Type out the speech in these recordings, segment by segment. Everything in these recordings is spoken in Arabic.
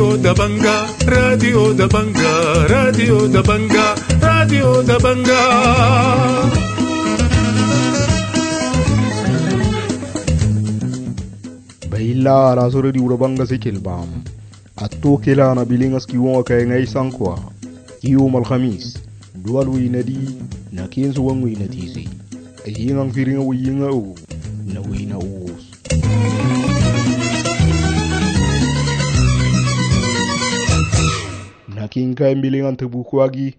Radio da Banga, Radio da Banga, Radio da Banga, Radio da Banga. Baila la sore di Urabanga sikilbam. Atto kila na bilingas kiwon kay ngay sankwa. Kiwom alkhamis. Dual wi nadi na kinso wang wi natisi. Ayingang firinga wi yinga u na wi na us. Nakin kay bilingan tebukwagi.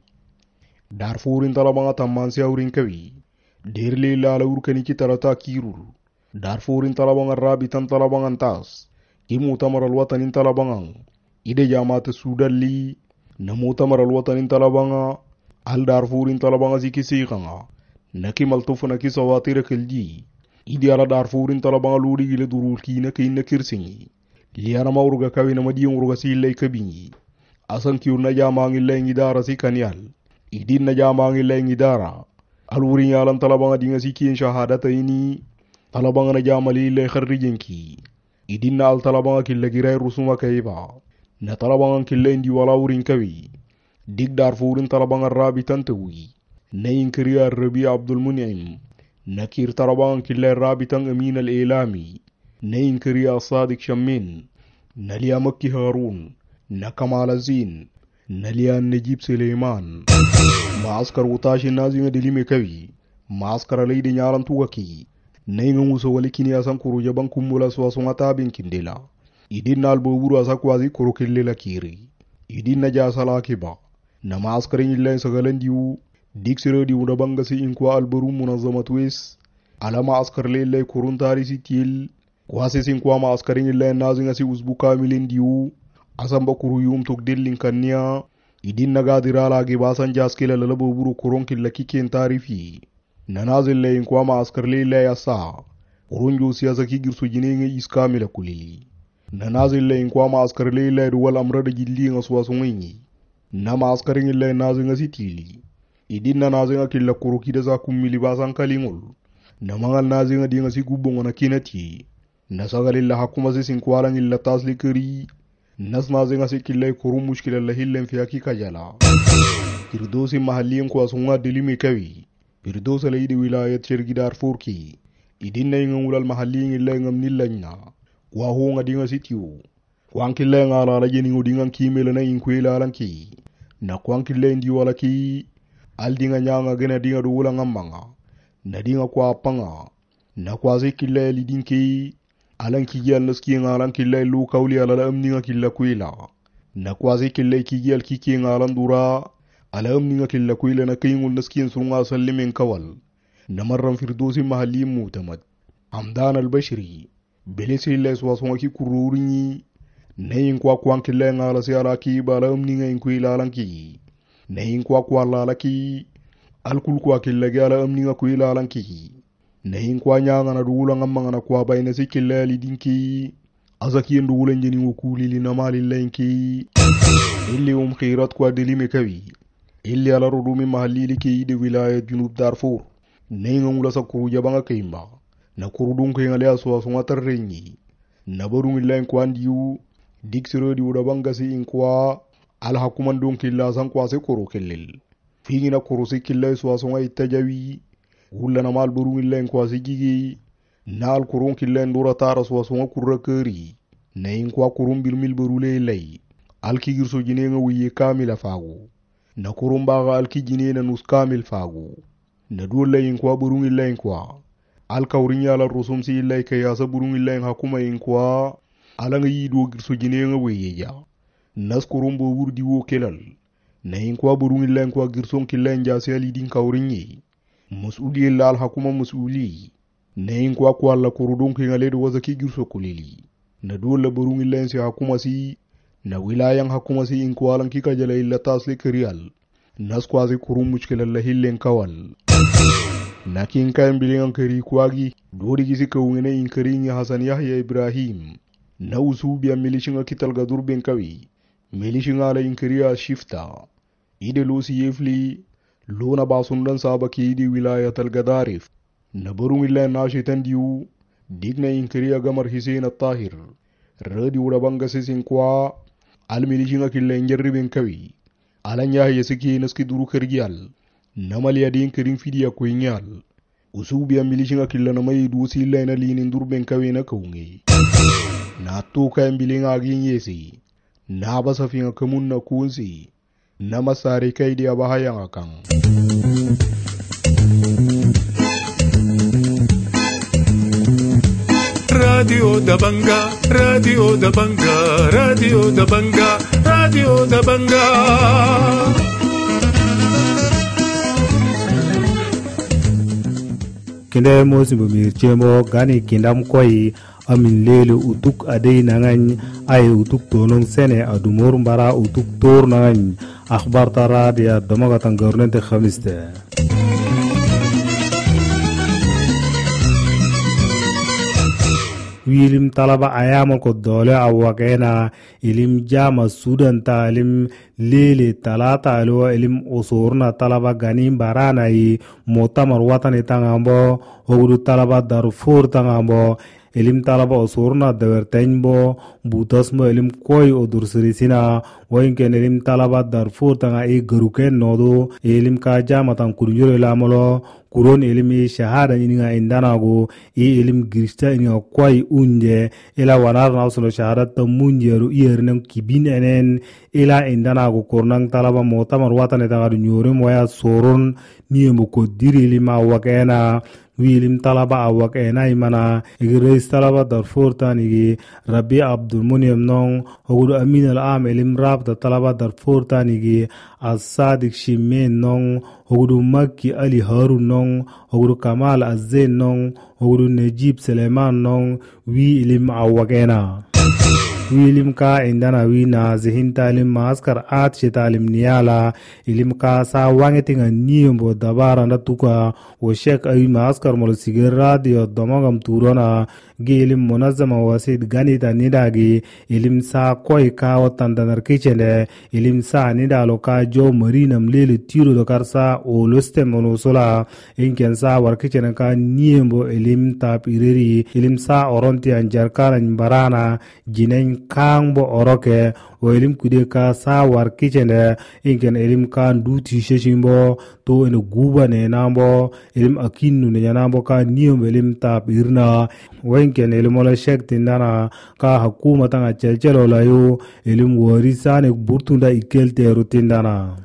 Darfurin talabanga tamansi aurin kawi. Derle la urkani ki tarata kiruru. Darfurin talabangan rabitan talabangan tas. Imutamar alwatanin talabangan. Ide jamata sudali. Namutamar alwatanin talabanga. Al Darfurin talabanga zikisiikanga. Naki maltufu naki sawatira kelji. Ide ala Darfurin talabanga luri gile durulki na kina kirsingi. Liana mauruga kawi na madiyong uruga silay kabingi. Asan kiur na jamangi lengi dara si kanyal. Idin na jamangi lengi dara. Aluri nyalan talabanga dinga sikiin shahadata ini. Talabanga na jamali le kharrijenki. Idin na al talabanga killa giray rusuma kaiba. Na talabanga killa indi wala urin kawi. Dig Darfurin talabanga rabitan tawi. Na inkiriya Rabi Abdul Mun'im. Nakir talabanga killa rabitan Amin al-Ilami. Na inkiriya Sadiq Shammin. Naliya Makki Harun. Na Kamal Azin. Naliya Najib Suleiman. Maaskar utashi nazime dilime kawi. Maaskar alaydi nyalan tuwaki. Nainga muso walikini asan kuru jaban kumula swasonga tabin kindela. Idin na albuburu asa kwazi kuru killela kiri. Idin na jasala kiba. Na maaskarin illain sagalan diwu. Diksiro diwu na bangasi inkwa albaru munazamatu wes. Ala maaskar lillay kurun tarisi til. Kwasi sinkwa maaskarin illain nazinga si uzbuka milin diwu. Asan bakuru yum tuk dillin kanya. Idin na gadirala gibasan jaskila lalabuburu kurun killa kikin tarifi. Nanazil layin kwa maaskar lillay asa. Urunjo siyasa kigirsu jinenge iskamila kulili. Nanazil layin kwa maaskar lillay duwal amrada jilli nga suwasungi. Na maaskarin illay nazinga sitili. Idin na nazinga killa kurukida za kummili basan kalingol. Na mangal nazinga dinga si gubongo na kinati. Na sagalilla hakuma si sinkwalang illa tasli kari. Nas nazinga si killay kurum mushkila lahillen fiyaki kajala. Kirdosi mahaliyen kwa sunga dilimi kawi. Birdosa laydi wilayat shergi Darfur ki. Idin na inga ulal mahaliyen illa ingam nilanya. Kwa huonga dinga sitiyo. Kwang killa nga ala jeni ngodingan kimela na inkwela alanki. Na kwang killa indi wala ki. Al dinga nyanga gena dinga duwula ngamanga. Na dinga kwa apanga. Na kwa zi killa lidin ki. Alan kigi al naski nga alan killa ilu kawli ala amni nga killa kwela. Na kwa zi killa kigi al kiki nga alan dura. Ala amni nga killa kwela na kayingul naski nsurunga salimin kawal. Na marran firdosi mahali mutamad. Hamdan al-Bashri. Belesi illa iswasonga ki kururinyi. Na inkwa kwang killa nga ala si ala ki ba ala amni nga inkwela alanki. Na inkwa kwa ala ki. Alkul kwa killa ge ala amni nga kwela alanki. Na inkwa nyanga na duwula ngamanga na kwa bayna si killa lidinki. Azaki nduwula njeni wakuli li namali linki. Illi khirat kwa dilime kawi. Illi ala rudumi mahali li ki de wilayat junub Darfur. Na inga mula sa kuru jabanga kaimba. Na kuru dunka inga lea suwasunga tarrenyi. Na barung illa inkwa ndiyu. Diksiro diwu da banga si inkwa. Ala hakuman dunka illa san kwa se kuru kellil. Fingi na kuru si killa suwasunga itajawi. Gula na mal barung illa inkwa si gigi. Na al kurun killa ndura tara suwasunga kurra kari. Na inkwa kurun birmil barule illay. Al kigirso jine nga wiye kamila fagu. Na kurun baga al kijine na nus kamil fagu. Na duwala inkwa barung illa inkwa. Al kawrin yala rusum si illay kayasa barung illa in hakuma inkwa. Ala nga yido girso jine nga wiye ja. Nas kurun bobur diwo kelal. Na inkwa barung illa inkwa girson killa njasi alidin kawrin yi. Mas'uli illa al hakuma mas'uli. Na inkwa kwa alla kurudun kinga ledo wazaki girso kulili. Na duwala barung illa insi hakuma si. Na wilayang hakuma si inkwa alang kika jala illa tasli karial. Nas kwazi kurum mushkila lahillen kawal. Na kinka imbilingan kari kwagi. Dori gisi kawngene inkaringi Hasan Yahya Ibrahim. Na usubiya milishinga kitalga durben kawi. Milishinga ala inkariya shifta. Ide losi yefli. Lona basundan sabaki idi wilayat al-Gadarif. Na barung illa nashitan diyu. Digna inkariya gamar Hussein al-Tahir. Radi urabanga sisin kwa. almilishinga killa injarriben kawi alanya yesiki naski duru kergial namali adin kerin fidiya koinyal usubi milishinga killa namai dusi illa ina linin durben kawi na kaungi na tuka mbilinga agin yesi na basafinga kamun na kunsi na masari kai dia bahaya akan Radio da Banga, Radio da Banga, Radio da Banga, Radio da Banga. Kinde mosi bumir chemo gani kindam koi amin lele utuk adei nangan ay utuk tonong sene adumur mbara utuk tor nangan akhbar tara dia domaga tangornente khamiste. Wilim talaba ayama ko dole awakena ilim jama sudan talim lele talata alo ilim usurna talaba ganim barana yi motamar watani tangambo oguru talaba Darfur tangambo ilim talaba usurna dawertenbo butasmo ilim koi odursirisina wainken ilim talaba Darfur tanga e garuken nodo ilim ka jama tan kurjure lamolo kuron ilimi shahada ininga indanago ilim girista ininga kwai unje ila wanar na usulo shahada ta munjeru iyernen kibin enen ila indanago kornang talaba motamar watane tagadu nyore moya soron niyembo ko diri ilima wakena wilim talaba awakena imana igreis talaba Darfur tanigi Rabi Abdul Munim nong ogudu Amin al-Am ilim rab da talaba Darfur tanigi As-Sadiq Shimen nong ogudu Makki Ali Harun nong ogudu Kamal Az-Zain nong ogudu Najib Suleiman nong wi ilim awakena wilim ka indana wina zihin talim maskar at shitalim niyala ilim ka sa wangetinga niyombo dabara na tuka o shek ay maskar mol sigir radio domagam turona ge ilim munazzama wasid ganita nidagi ilim sa koy ka watandanar kichende ilim sa nidalo ka jo marinam lele tiro do karsa o loste monosola inken sa war kichene ka niyombo ilim tap ireri ilim sa oronti anjarkana barana jinen kangbo oroke o ilim kude ka sa war kichende inken ilim ka nduti sheshimbo to ene guba ne nambo ilim akinu ne nambo ka niyombo ilim tap irna wenken ilim ola shek tindana ka hakuma tanga chelchelo layo ilim warisane burtunda ikelte rutindana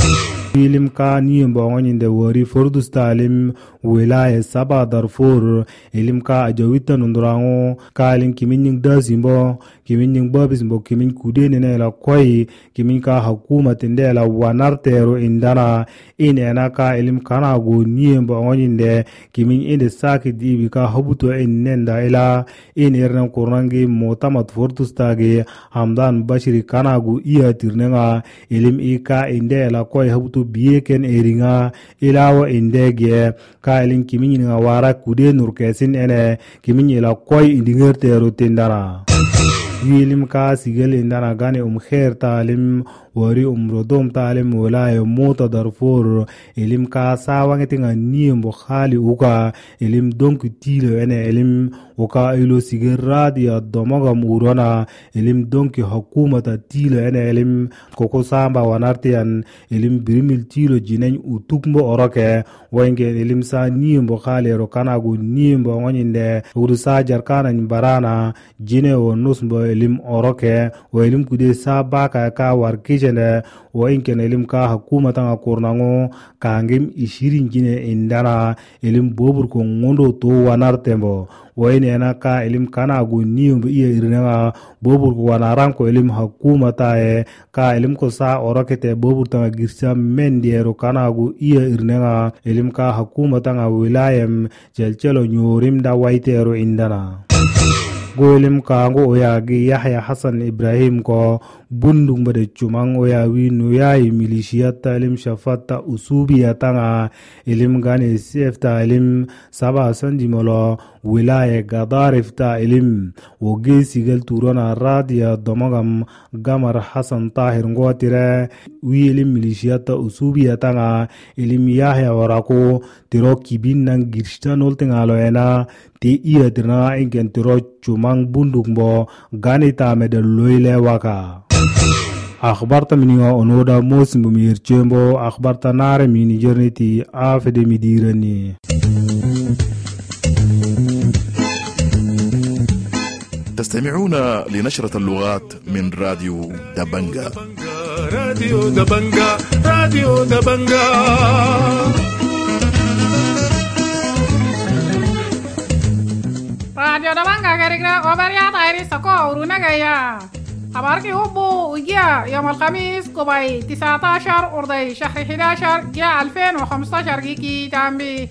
ilim ka niyombo ngonyinde wari fordustalim wilaya saba Darfur ilim ka ajawita nundurango ka ilim kimin dazimbo kimin babismbo kimin kudene ne la koi kimin ka hakuma tinde la wanartero indana ina ka ilim kana go niyombo ngonyinde kimin inde saki dibi ka habuto innenda ila in ernan kurrangi motamat fortustage Hamdan Bashiri kana go iya tirnenga ilim ika inde la koi habuto bieken eringa ilawa indege ka ilin kimin nga wara kude nurkesin ene kimin ila koy indingertero tindana wilim ka sigel indana gane khair talim wari rodom talim wilaya mota Darfur ilim ka sawangetinga niyembo khali uka ilim donk tilo ene ilim uka ilo sigel radio domagam urona ilim donki hukumata tilo ene ilim koko samba wanartian ilim birimil tilo jinen utukmbo oroke wenge ilim sa niyembo khali rokana gu niyembo ngonyinde uru sa jarkana barana jine o nusmbo ilim oroke o ilim kude sa baka ka warki jene wa inken ilim ka hakuma tanga kornango kangim ishirin jine indana ilim bobur ko ngondo to wanartembo wa ina ka ilim kana gu niyombo iya irnanga bobur ko wanaran ko ilim hakuma tae ka ilim ko sa orokete bobur tanga girsa mendiero kana gu iya irnanga ilim ka hakuma tanga wilayam chelchelo nyorim da waitero indana golim kango oyagi Yahya Hassan Ibrahim ko bundung bade cumang oya winu yayi milishiyata ilim shafata usubi yatanga ilim gane sefta ilim saba sandimolo wilaya gadarifta ilim woge sigel turona radia domagam Gamar Hassan Tahir ngotire wi ilim milishiyata usubi yatanga ilim Yahya warako tiro kibin nang girshtanol tengalo ena ti iya tirna ingen tiro cumang bundung bo gane tamede loile waka akhbarta miniga onoda mosim bumir chembo akhbarta nare mini jerniti afede midirani. تستمعون لنشرة اللغات من راديو دبنجا. راديو دبنجا راديو دبنجا Radio Dabanga kira obaria tairi sako uruna gaya. Abarki ubu ugia يوم الخميس كوباي 19 أردي شهر 11 جاء 2015 جيكي تامبي.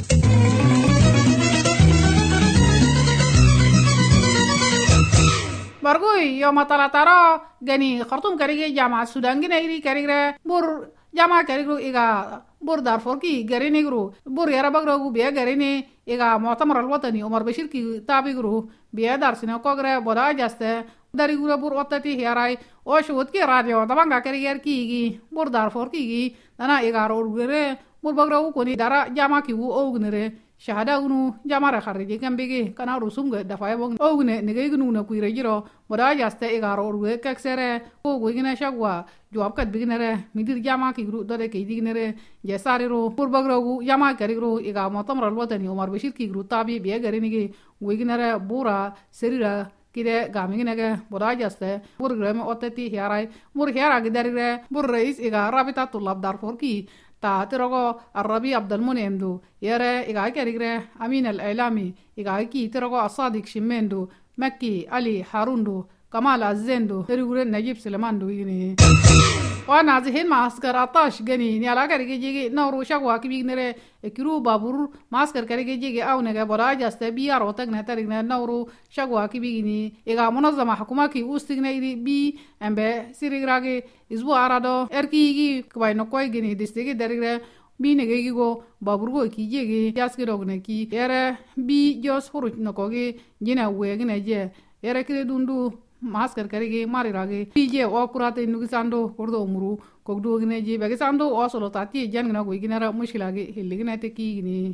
برغوي يوم 13 جني خرطوم كريجي جامعة السودان جنيري كريجي بور جامعة كريجو إيجا بور دارفور كي غريني غرو بور يارا بغرو بيا غريني إيجا مؤتمر الوطني عمر بشير كي تابي غرو بيا دارسنا كوغرا بودا جاسته dari gura bur ottati hiarai o shut ki radio dabanga kariyer ki bur darfor ki dana igaro gure bur bagra ko ni dara jama ki u ognere shahada unu jama ra kharije gambege kana rusum ga dafa bong ogne nege gnu na kuire jiro boda jaste igaro gure kaksere o gina shagwa jawab kat bignere midir jama ki gru dore ke dignere jesare ro bur bagra u jama karigro iga motamra alwatani umar bashir ki gru tabi be gare nige wignere bura serira kide gaming nege boda jaste bur greme otati hiarai bur hiara gidare bur rais iga rabita tulab darfor ki ta tirogo arabi abdul munemdu yere iga kerigre amin al ilami iga ki tirogo asadik shimendu makki ali harundu kamal azzendu terigure najib sulemandu yini wana zihin maskar atash gani ni ala karige jige nawru shagwa kibignere kiru babur maskar karige jige awnege boda jaste biar otagne tarigne nawru shagwa kibigini ega munazzama hukuma ki ustigne iri bi embe sirigrage izbu arado erkigi kwai no koy gini distigi darigre bi nege go babur go ki jige yaskirogne ki ere bi jos huru nokogi jina wegne je ere kire dundu maskar karige marirage pije o kurate nugisando kordo muru kogdo gine je bagisando o solo tati jangna go ginara mushilage hilligina te kigini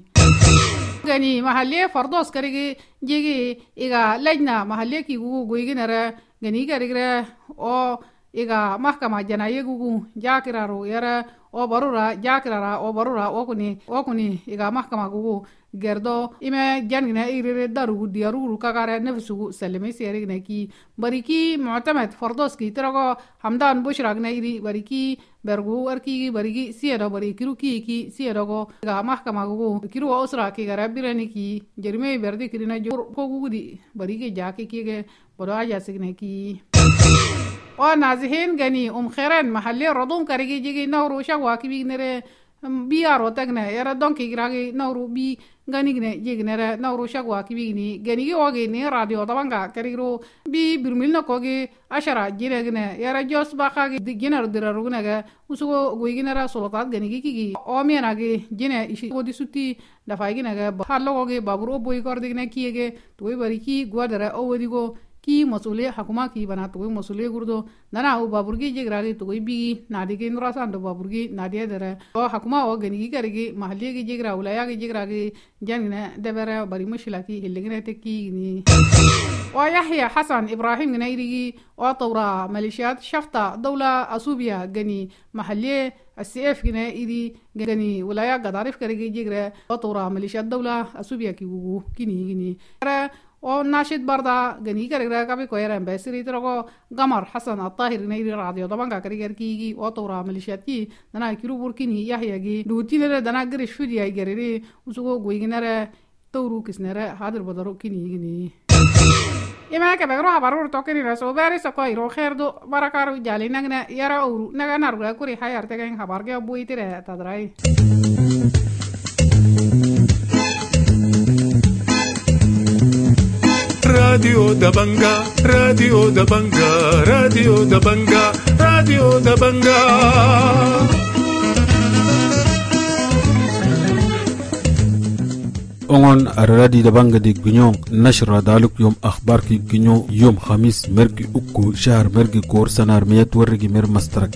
gani mahalle fardos karige jege iga lajna mahalle ki go ginara gani karigre o iga mahkama janaye gugu jakiraro yara o barura jakirara o barura okuni iga mahkama gugu gerdo ime jangina irere daru diaru kagare nefsu salimi serigna ki bariki mu'tamad fardoski tirago hamdan bushragna iri bariki bergu arki bariki siero bariki ruki ki siero ga mahkama gugu kiru osra ki garabirani ki jerme berdi kirina jor ko gugudi bariki jaki ki ge bodo aja signa ki o nazihin gani khairan mahalli radum karigi jigi nawru shagwa ki bignere biaro tagne yara donki gragi nawru bi gani gne jignere nawru shagwa ki bigni gani oge ni radio dabanga karigro bi birmilna koge ashara jiregne yara jos bakage diginar dirarugne usugo goiginara solotat gani ki o menage jine ishi odi sutti dafa ginege hallo ge baburo boy kordigne kiyege toy bari ki godara o wodigo ki masuliya hakuma ki bana to masuliya gurdo nana o baburgi jigragi to bi nadige nurasan do baburgi nadiya dere o hakuma o gani garigi mahalli gi jigra ulaya gi jigragi janina debere bari mushilaki hilligine tekki ni o yahya hasan ibrahim gnairigi o tawra malishiyat shafta dawla asubiya gani mahalli السيف هنا إيدي جاني ولاية قدارف كريجي جيجرا وطورا مليشيات دولة أسوبيا كيوغو كيني o nashid barda gani karigra kabi koyran besiri trogo gamar hasan at-tahir nayri radio dabanga kariger kigi o tawra malishiyati dana kiru burkini yahya gi dutinere dana grish fudi ay geriri usugo goyginere tawru kisnere hadir badaru kini ima ka bagro habarur tokeni raso bari sa koy ro khairdo barakaru jali nagna yara uru naga narga kuri hayar tegen habarge buitire tadrai Radio Dabanga, Radio Dabanga, Radio Dabanga, Radio Dabanga. اونغون الرادي دبانغ دي غنيون نشر دالك يوم اخبار كي غنيو يوم خميس مرغي اوكو شهر مرغي كور سنار ميت ورغي مر مسترك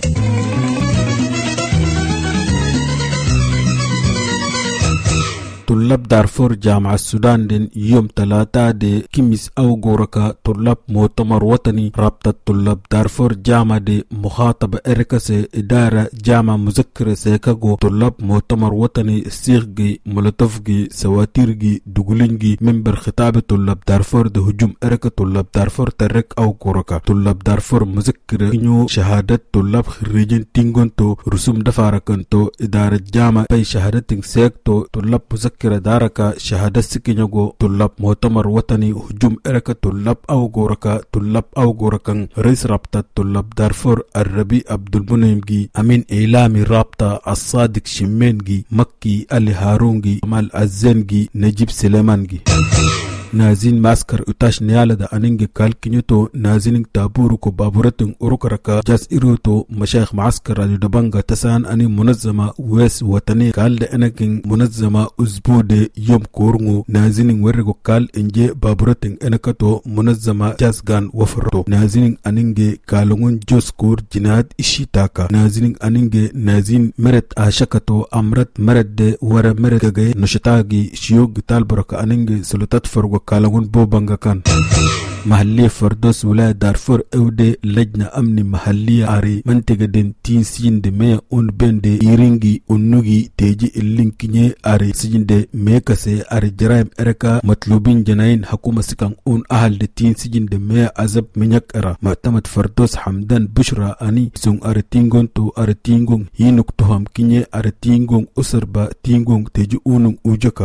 طلاب دارفور جامعة السودان دين يوم 3 دي كيميس أو غوركا طلاب مؤتمر وطني رابطة طلاب دارفور جامعة دي مخاطبة إركس إدارة جامعة مذكرة سيكاغو طلاب مؤتمر وطني سيغي مولوتوفجي سواتيرجي دوغولينجي منبر خطاب طلاب دارفور ده هجوم إركا طلاب دارفور ترك أو غوركا طلاب دارفور مذكرة كنيو شهادة طلاب خريجين تينغونتو رسوم دفاركنتو إدارة جامعة بي شهادة سيكتو طلاب مذكرة داركا شهادة سكينيغو طلاب مؤتمر وطني هجوم إركا طلاب أو غوركا طلاب أو غوركا رئيس رابطة طلاب دارفور الربي عبد المنعمجي أمين إعلامي رابطة الصادق شمينجي مكي علي هارونجي مال الزنجي نجيب سليمانجي نازين ماسكر اتاش نيالا دا انينجي كالكينيوتو نازين تابوركو بابورتن اوروكركا جاس ايروتو مشايخ معسكر راديو دبانغا تسان اني منظمة ويس وطني كال دا انكين منظمة اسبوع دي يوم كورنو نازين ورغو كال انجي بابورتن انكتو منظمة جاس غان وفرتو نازين انينجي كالونون جوسكور جناد اشيتاكا نازين انينجي نازين مرت اشكتو امرت مرت دي ورا مرت غاي نشتاغي شيوغ تالبركا انينجي سلطات فرغو كالون بوبانغا كان محلية فردوس ولاية دارفور اودي لجنة امني محلية اري منطقة دين تين سجن دي ميا اون بين دي ايرينجي اونوغي تيجي اللينكيني اري سجن دي ميكاسي اري جرائم اركا مطلوبين جناين حكومة سكان اون اهل دي تين سجن دي ميا عزب منيك ارا معتمد فردوس حمدان بشرى اني سون اري تينغون تو اري تينغون هينوك توهم كيني اري تينغون اسربا تينغون تيجي اونون اوجكا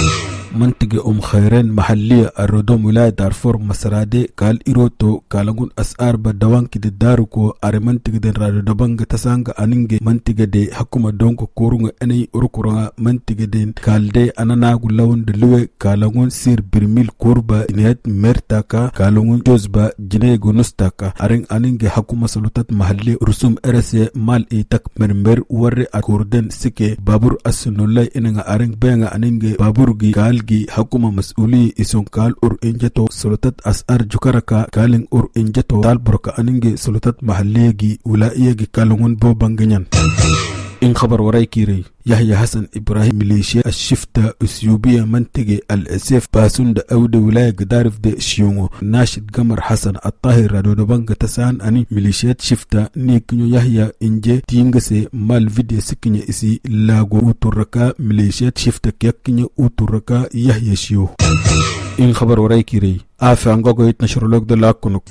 منطقة خيرين محلية الردوم ولاية دارفور مسرادي قال إيروتو كالنغون أسعار بدوان كده داروكو أري منطقة دين رادو دبانغ تسانغ أنينجي منطقة دي حكومة دونكو كورونغ أني أروكورا منطقة دين كال دي أنا ناغو لون دلوه كالنغون سير برميل كوربا نهاية مرتاكا كالنغون جوزبا جنيغو نستاكا أرين أنينجي حكومة سلطات محلية رسوم أرسي مال إيتاك مرمبر وري أكوردن سكي بابور أسنولاي إنغا أرين بيغا أنينجي بابورغي كال gi hakuma mas'uli ison kal injato sulutat asar jukaraka kalin injato talburka aninge sulutat mahallegi wulaiyegi kalungun bo banganyan إن خبر وراي كيري يحيى حسن إبراهيم ميليشيا الشفتة أسيوبية منطقة الأسيف باسون أود ولاية قدارف دي شيونغو ناشد قمر حسن الطاهر رادو دبانغ تسان أني ميليشيات شفتة نيكنيو يحيى إنجي تينغسي مال فيديو سكنيو إسي لاغو أوتوركا ميليشيات شفتة كيكنيو أوتوركا يحيى شيو إن خبر وراي كيري آفي أنغوغو يتنشر لوك دلاكونوك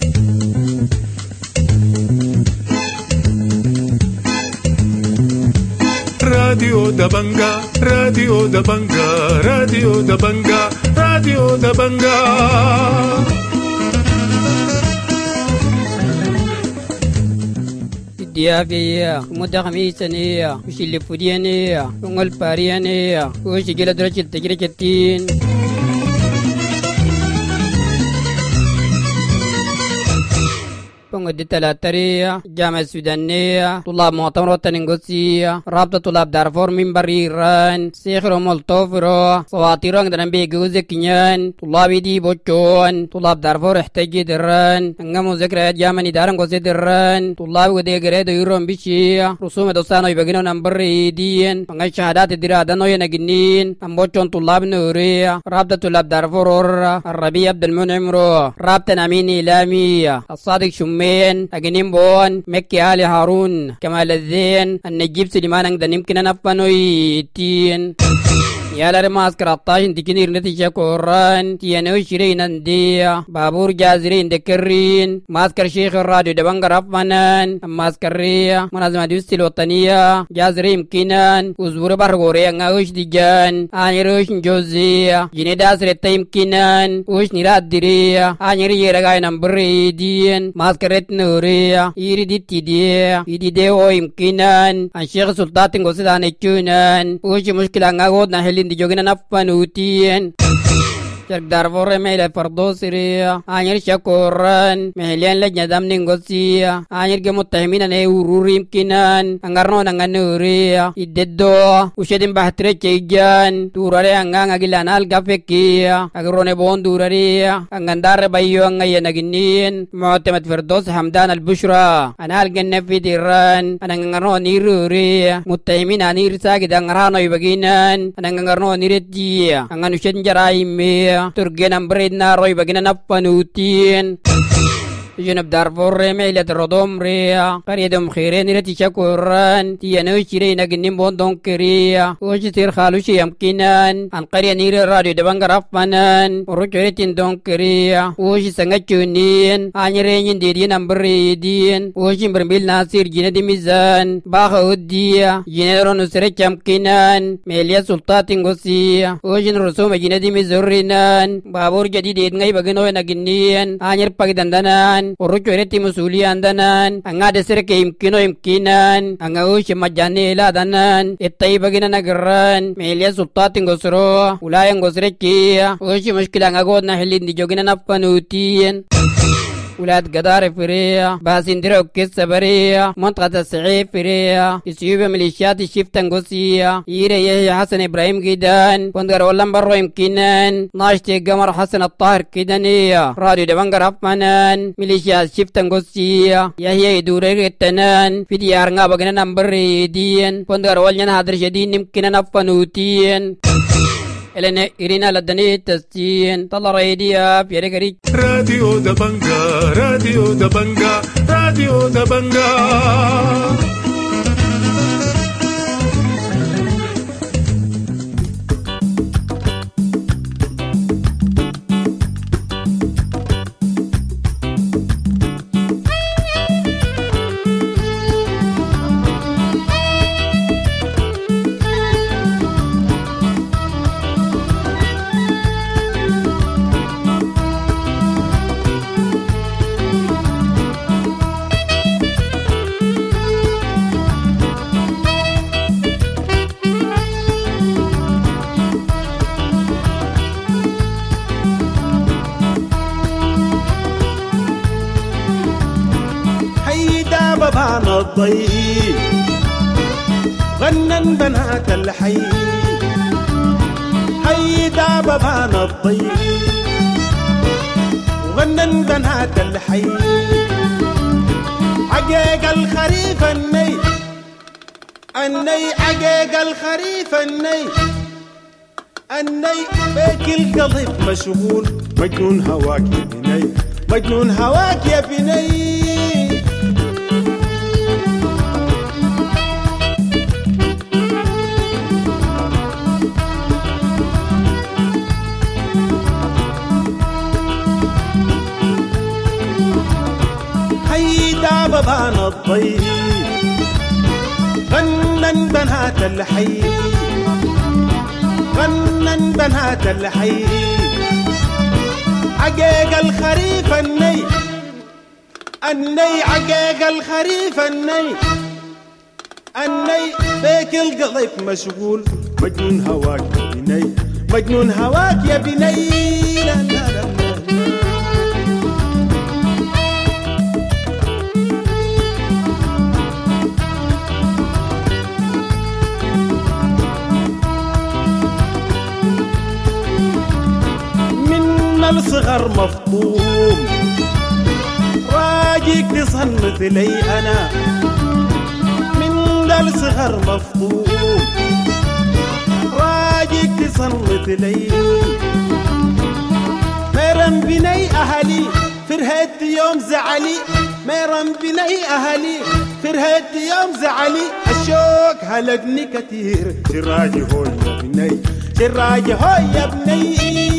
راديو دبنجا راديو دبنجا راديو دبنجا راديو دبنجا ديافيا مدخميسانيا وشيل فوديانيا ونقول باريانيا وشيل درجة تجريتين بنقول التلاترية جامعة السودانية طلاب مؤتمر وطني نغوسية رابطة طلاب دارفور من بريران سيخرو مولتوفرو صواتيرون دنان بيجوزي كنيان طلاب دي بوچون طلاب دارفور احتاجي دران انغمو ذكريات جامعة دارن غوسي دران طلاب ودي غريدو يورون بيشي رسوم دوستانو يبقينو نمبر دين بنقول شهادات الدرادانو ينقنين امبوچون طلاب نورية رابطة طلاب دارفور الربي عبد المنعم رابطة نامين إعلامية الصادق شمين أجنيم بون مكي علي هارون كمال الدين النجيب سليمان دنيم كنا نفنويتين يالا رماس كراتاش تكنير نتيجة كوران تيانو شيرين اندية بابور جازرين دكرين ماسكر شيخ الراديو دبانغ رفمانان ماسكرية منظمة دوستي الوطنية جازرين كينان وزبور بارغوري انغاوش ديجان آنيروش نجوزية جنيداس رتايم كينان وش نراد ديرية آنيري يرغاي نمبريدين ماسكرت نورية يري دي تيدية يدي ديو يمكنان الشيخ سلطاتين غوصدان اتشونان وش مشكلة انغاود نحلين di jogina nafanutin شرق دارفور ميلا فردوسريا آنير شكوران مهليان لجنة دامنين غسيا آنير كمتهمين نيورور يمكنان أنغرنو نغنوريا إددو وشدين بحترة جيجان توراري أنغان أغلان الغفكيا أغروني بون دوراريا أنغندار بايو أنغي نغنين معتمد فردوس حمدان البشرى أنا الجنة في ديران أنا أنغرنو نيروريا متهمين أنير ساقد أنغرانو يبغينان أنا أنغرنو نيرتيا أنغنو شدين جرايميا ترغينا بريدنا روي بغينا نفنوتين جنوب دارفور ميلة الرضوم ريا قريدهم خيرين رتي شكوران تيانو شيرين اغنين بوندون كريا وشتير خالوشي يمكنان عن قرية نير الراديو دبانغ رفنان ورجوريتين دون كريا وشي سنغتشونين آنيرين ديدين امبريدين وشي مرميل ناصير جنة دي ميزان باخو الديا جنة رونو سرق يمكنان ميليا سلطاتين غسيا وشي نرسوم جنة دي ميزورينان بابور جديد غاي بغنو نغنين آنير باقدندنان Urucu ereti musuli andanan anga desere ke imkino imkinan anga ushi majani la danan ettai bagina nagran melia sultatin gosro ulaya gosre kia ushi mushkila anga god na helin di jogina napanutin ولاد قدار فريا باسندرو كيس بريا منطقة السعيد فريا يسيوب ميليشيات الشفتن قصية يري يحيى حسن إبراهيم جدان بندر ولن برو يمكنان ناشتي قمر حسن الطاهر كدانية راديو دبنجر أفمنان ميليشيات الشفتن قصية يحيى يدوري التنان في ديار غابقنا نمبر يدين بندر ولن هادر جدين يمكنن أفنوتين إلنا إرينا لدني تستين طلع راديو بيرجري راديو دبنجا راديو دبنجا راديو دبنجا الضيق غنن بنات الحي حيدا ببان الضيق وغنن بنات الحي عقيق الخريف الني عقيق الخريف الني بيك القلب مشغول مجنون هواك يا بني مجنون هواك يا بني ببان الضيق غنن بنات الحي غنن بنات الحي عقيق الخريف الني عقيق الخريف الني بيك القلب مشغول مجنون هواك يا بني مجنون هواك يا بني لا لا لا الصغر مفطوم راجيك تصنت لي أنا من الصغر مفطوم راجيك تصنت لي ميرم بني أهلي فرهت يوم زعلي ميرم بني أهلي فرهت يوم زعلي الشوق هلقني كتير شراجي هو يا بني شراجي هو يا بني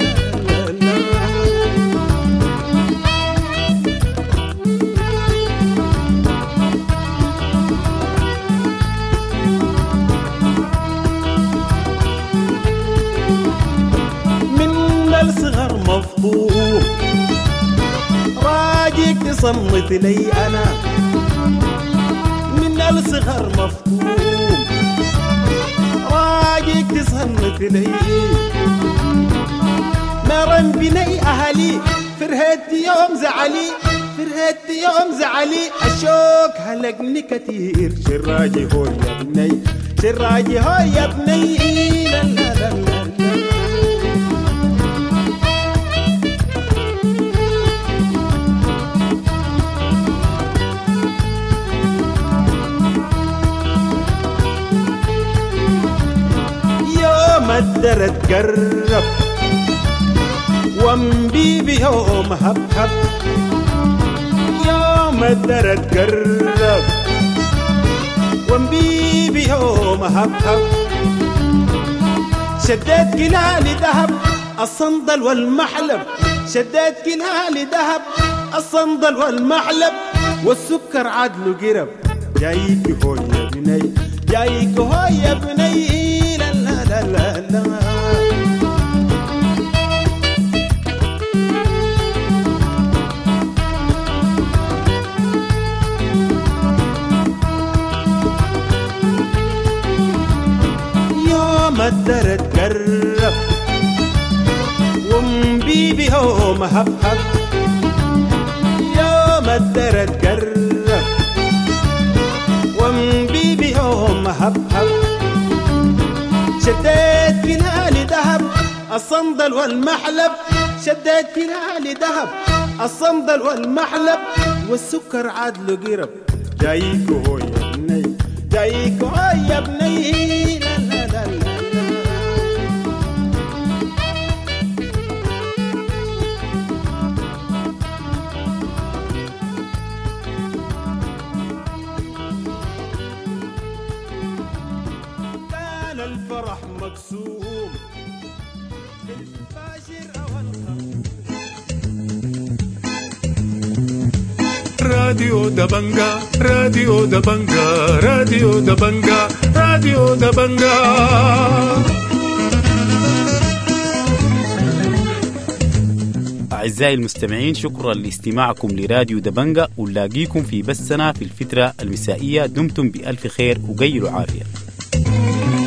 الصغر مفطوم راجيك تصمت لي أنا من الصغر مفطوم راجيك تصمت لي مرن بني أهلي فرهت يوم زعلي فرهت يوم زعلي الشوق هلقني كتير شراجي هو يا بني شراجي هو يا بني لا لا لا لا يوم الدرة تقرب ومبيبي يوم هب هب يوم الدرة تقرب ومبيبي يوم هب هب شديت كلالي ذهب الصندل والمحلب شديت كلالي ذهب الصندل والمحلب والسكر عدله قرب جايك هو يا بني جايك هو يا بني لا لا لا لا, لا الدرة تقرب ومبيبي هو مهبهب يوم الدرة تقرب ومبيبي هو مهبهب شديت كلالي ذهب الصندل والمحلب شديت كلالي ذهب الصندل والمحلب والسكر عدله قرب جايك هو يا بني جايك هو يا بني لا لا لا لا الفرح مقسوم بالفاجر أو راديو دبنجا راديو دبنجا راديو دبنجا راديو دبنجا أعزائي المستمعين شكرا لاستماعكم لراديو دبنجا ونلاقيكم في بثنا في الفترة المسائية دمتم بألف خير وقيلوا عافية.